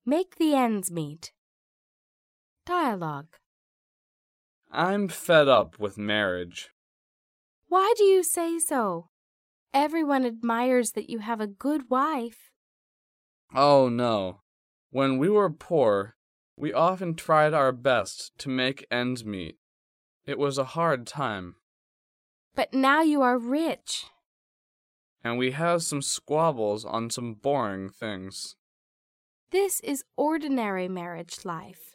Make the ends meet. Dialogue. I'm fed up with marriage. Why do you say so? Everyone admires that you have a good wife. Oh, no. When we were poor, we often tried our best to make ends meet. It was a hard time. But now you are rich. And we have some squabbles on some boring things. This is ordinary marriage life.